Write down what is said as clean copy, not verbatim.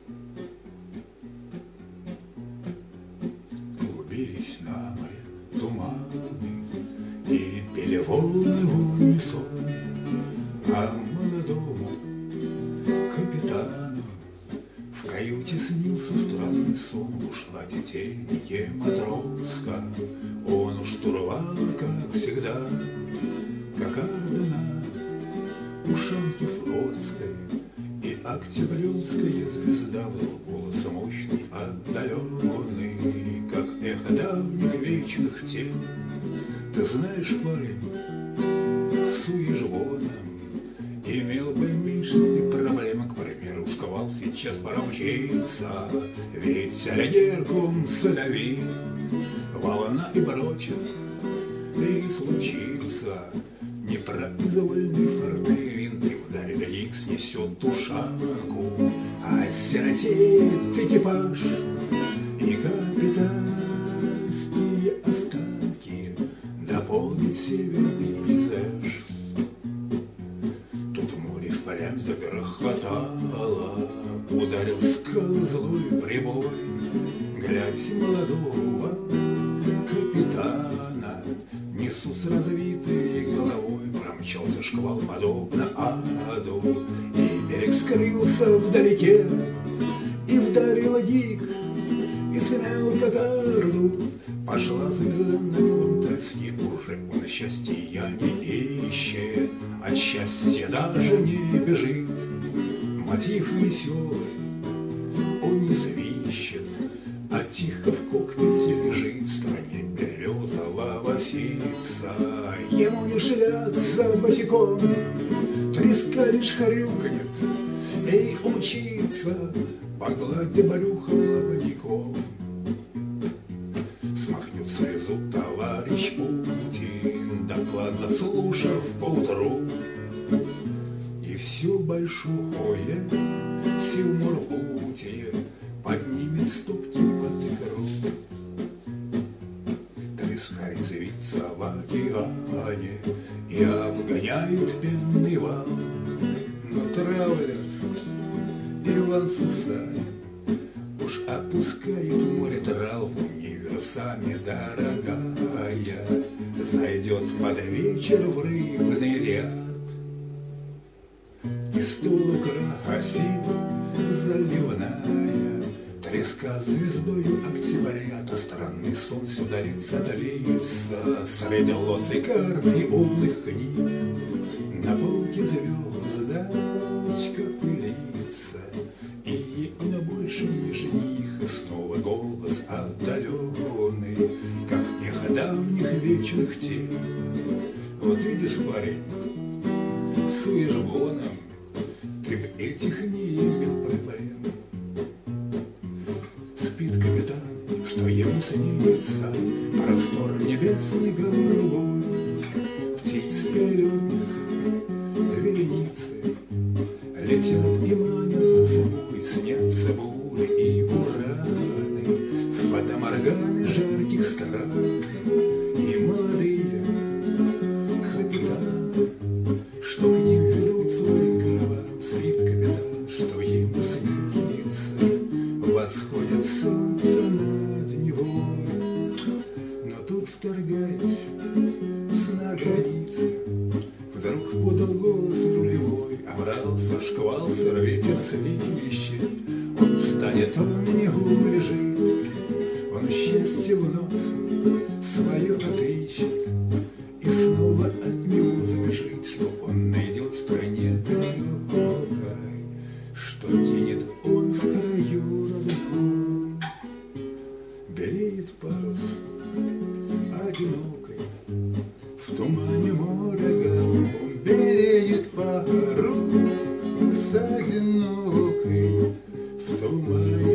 Клубились на море туманы и пели волны в унисон, а молодому капитану в каюте снился странный сон. Ушла тетельнике матроска, он у штурвала, как всегда, кокарда на ушанке флотской и октябрёнская звезда. Вдруг голос мощный, отдаленный, как эхо давних вечных тем. Ты знаешь, парень, с уежбоном имел бы меньше ты проблем. К примеру, шквал сейчас пора учиться, ведь легерком солови, волна и брочек, и случится непроизвольный форты винты. Вдаль Дик снесет тушанку, а сиротеет экипаж и капитанские останки дополнит северный пейзаж. Тут море впрямь загрохотало, ударил скалы злой прибой. Глядь, молодого капитана несут с разбитой головой. Промчался шквал подобно аду, и берег скрылся вдалеке. И вдарил Дик, и смял кокарду. Пошла звезда на контрасти, уже он счастья не ищет, от счастья даже не бежит. Мотив веселый он не свищет, а тихо в кокпите лежит. В стране березового сица ему не шляться босиком, треска лишь хрюкнет, ей умчится по глади брюхом лаводиком. Смахнет слезу товарищ Путин, доклад заслушав поутру, и все большое Севморпутье поднимет стопки под икру. Треска резвится в океане и обгоняет пенный вал. Но травля Иван Сусанин уж опускает в море траву универсами, дорогая, зайдет под вечер в рыбный ряд. И стол украсит заливная треска звездою октября. То странный сон сюда лица длится среди лоций карт и умных книг. На полке звездочка пылится, и она больше не жених. И снова голос отдаленный, как эхо давних вечных тем. Вот видишь, парень, с уежбоном ты б этих не имел проблем. Спит капитан, что ему снится простор небесный голубой. Птиц перелетных вереницы летят и манят за собой. Снятся бури и ураны, фатоморганы жарких стран. И молодые капитаны, что к ним ведут свой караван. Спит капитан, что ему снится восходит солнце над Невой. Но тут, вторгаясь в сна границы, вдруг подал голос рулевой. Обрался шквал, ветер свищет, он станет, он не улежит, он счастье вновь свое отыщет и снова от него сбежит. Что он найдет в стране далекой, что кинет он в краю родном. Белеет парус одинокой в тумане моря голубом. Белеет парус одинокой в тумане